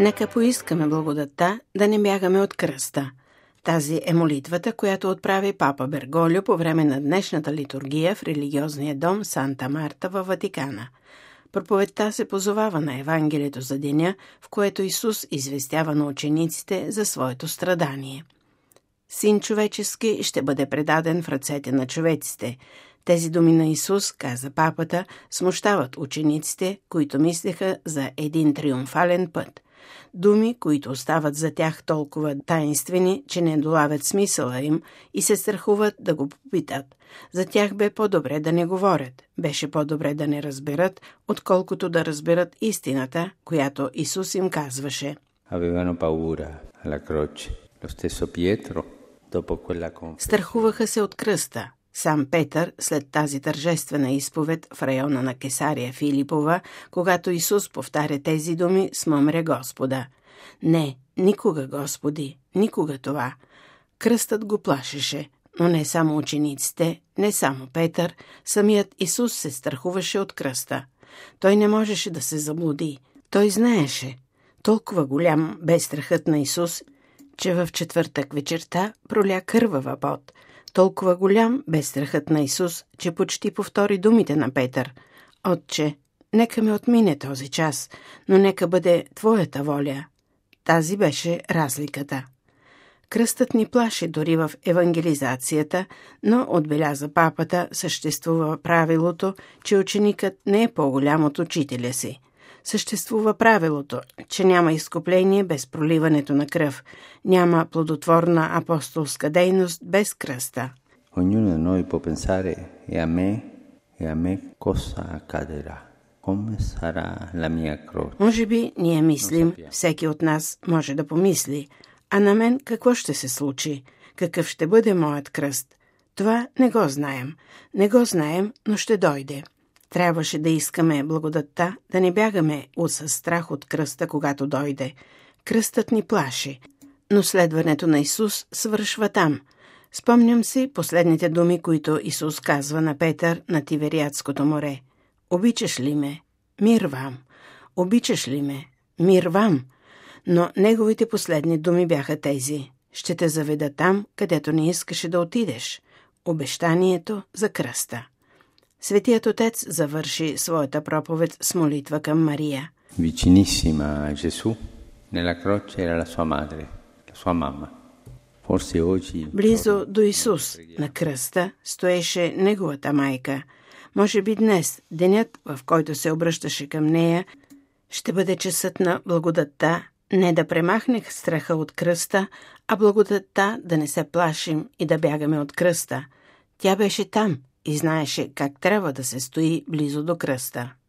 Нека поискаме благодатта да не бягаме от кръста. Тази е молитвата, която отправи папа Берголио по време на днешната литургия в религиозния дом Санта Марта във Ватикана. Проповедта се позовава на Евангелието за деня, в което Исус известява на учениците за своето страдание. Син човечески ще бъде предаден в ръцете на човеците. Тези думи на Исус, каза папата, смущават учениците, които мислеха за един триумфален път. Думи, които остават за тях толкова таинствени, че не долавят смисъла им и се страхуват да го попитат. За тях бе по-добре да не говорят, беше по-добре да не разберат, отколкото да разберат истината, която Исус им казваше. Страхуваха се от кръста. Сам Петър, след тази тържествена изповед в района на Кесария Филипова, когато Исус повтаря тези думи, смъмря Господа. Не, никога, Господи, никога това. Кръстът го плашеше, но не само учениците, не само Петър, самият Исус се страхуваше от кръста. Той не можеше да се заблуди. Той знаеше. Толкова голям бе страхът на Исус, че в четвъртък вечерта проля кървава пот. Толкова голям бе страхът на Исус, че почти повтори думите на Петър. Отче, нека ме отмине този час, но нека бъде Твоята воля. Тази беше разликата. Кръстът ни плаши дори в евангелизацията, но, отбеляза папата, съществува правилото, че ученикът не е по-голям от учителя си. Съществува правилото, че няма изкупление без проливането на кръв, няма плодотворна апостолска дейност без кръста. Ognuno di noi può pensare e a me cosa accadrà? Come sarà la mia croce? Може би ние мислим, всеки от нас може да помисли, а на мен какво ще се случи? Какъв ще бъде моят кръст? Това не го знаем. Не го знаем, но ще дойде. Трябваше да искаме благодатта, да не бягаме със страх от кръста, когато дойде. Кръстът ни плаши, но следването на Исус свършва там. Спомням си последните думи, които Исус казва на Петър на Тивериадското море. Обичаш ли ме? Мир вам! Обичаш ли ме? Мир вам! Но неговите последни думи бяха тези. Ще те заведа там, където не искаше да отидеш. Обещанието за кръста. Светият Отец завърши своята проповед с молитва към Мария. Vicinissima a Gesù, nella croce era la sua madre, la sua mamma. Forse oggi... Близо до Исус на кръста стоеше неговата майка. Може би днес, денят, в който се обръщаше към нея, ще бъде часът на благодатта, не да премахнех страха от кръста, а благодатта да не се плашим и да бягаме от кръста. Тя беше там и знаеше как трябва да се стои близо до кръста.